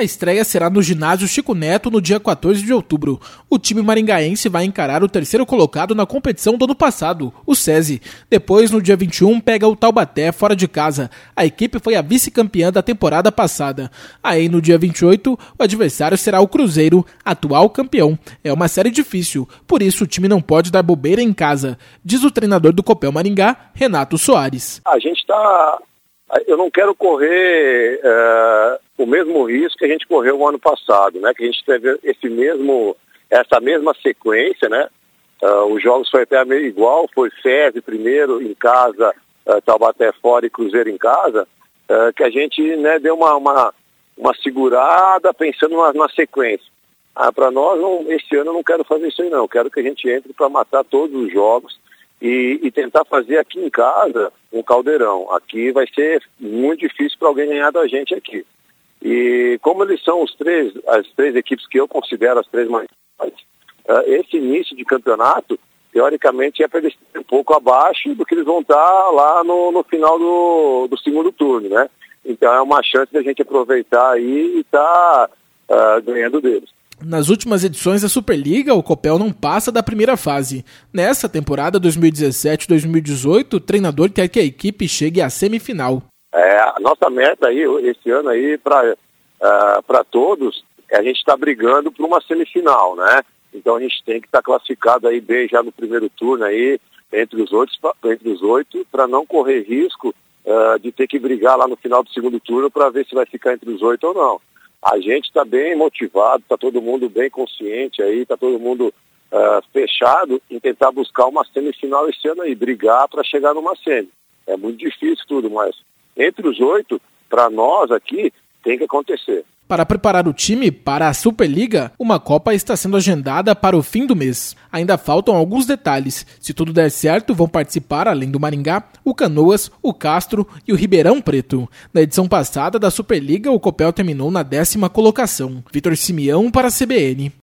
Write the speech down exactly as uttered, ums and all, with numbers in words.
A estreia será no ginásio Chico Neto no dia quatorze de outubro. O time maringaense vai encarar o terceiro colocado na competição do ano passado, o SESI. Depois, no dia vinte e um, pega o Taubaté fora de casa. A equipe foi a vice-campeã da temporada passada. Aí, no dia vinte e oito, o adversário será o Cruzeiro, atual campeão. É uma série difícil, por isso o time não pode dar bobeira em casa, diz o treinador do Copel Maringá, Renato Soares. A gente está... Eu não quero correr uh, o mesmo risco que a gente correu o ano passado, né? Que a gente teve esse mesmo, essa mesma sequência, né? Uh, os jogos foi até meio igual, foi SESI primeiro em casa, uh, Taubaté fora e Cruzeiro em casa, uh, que a gente, né, deu uma, uma, uma segurada pensando na, na sequência. Ah, para nós, não, esse ano eu não quero fazer isso aí não, eu quero que a gente entre para matar todos os jogos e, e tentar fazer aqui em casa um caldeirão. Aqui vai ser muito difícil para alguém ganhar da gente aqui. E como eles são os três, as três equipes que eu considero as três mais fortes, uh, esse início de campeonato, teoricamente, é para eles estarem um pouco abaixo do que eles vão estar lá no, no final do, do segundo turno, né? Então é uma chance da gente aproveitar aí e estar tá, uh, ganhando deles. Nas últimas edições da Superliga, o Copel não passa da primeira fase. Nessa temporada dois mil e dezessete dois mil e dezoito, o treinador quer que a equipe chegue à semifinal. É, a nossa meta aí, esse ano aí, para uh, para todos, é a gente está brigando por uma semifinal, né? Então a gente tem que estar tá classificado aí bem já no primeiro turno aí, entre os oito, entre os oito, para não correr risco uh, de ter que brigar lá no final do segundo turno para ver se vai ficar entre os oito ou não. A gente está bem motivado, está todo mundo bem consciente aí, está todo mundo uh, fechado em tentar buscar uma semifinal esse ano aí, brigar para chegar numa semi. É muito difícil tudo, mas entre os oito, para nós aqui, tem que acontecer. Para preparar o time para a Superliga, uma Copa está sendo agendada para o fim do mês. Ainda faltam alguns detalhes. Se tudo der certo, vão participar, além do Maringá, o Canoas, o Castro e o Ribeirão Preto. Na edição passada da Superliga, o Copel terminou na décima colocação. Vitor Simeão para a C B N.